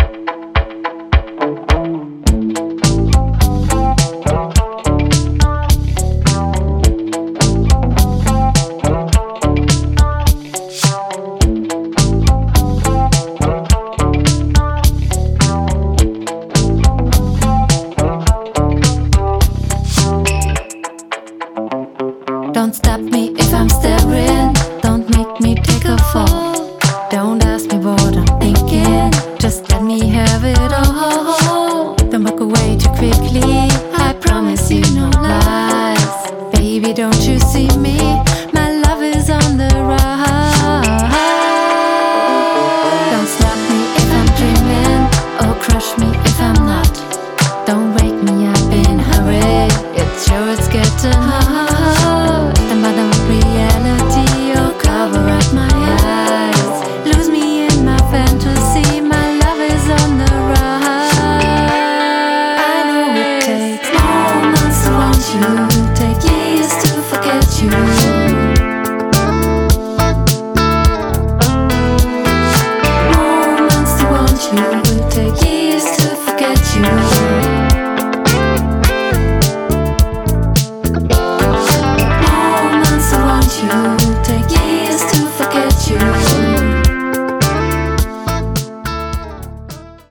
Don't stop me if I'm staring. Don't make me take a fall. Don't ask me what I'm thinking. Just let me have it all. Don't walk away too quickly. I promise you no lies. Baby, don't you see me? My love is on the rise. Don't stop me if I'm dreaming, or crush me if I'm not. Don't wake me up in a hurry. It's sure it's getting hard. Reality, or cover up my eyes. Lose me in my fantasy. My love is on the rise. I know it takes moments to want you, take years to forget you. Moments to want you.